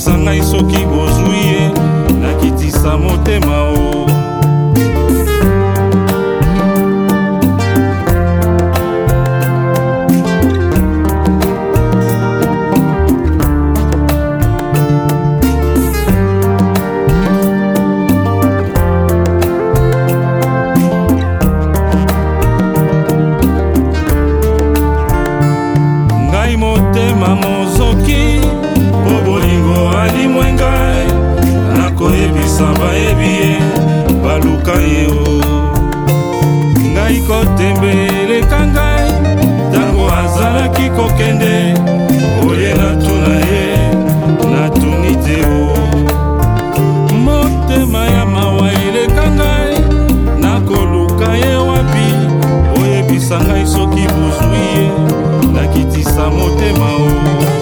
oyebisa ngai soki bozwi ye nakitisa motema o. Motema mozoki po bolingo alimwe ngai nakoyebisa bayebi ye baluka ye o. Ngai kotembeleka ngai ntango azalaki kokende oye natuna ye natuni te o. Motema ya mawa eleka ngai nakoluka ye wapi oyebisa ngai soki bozwi ye nakitisa motema o.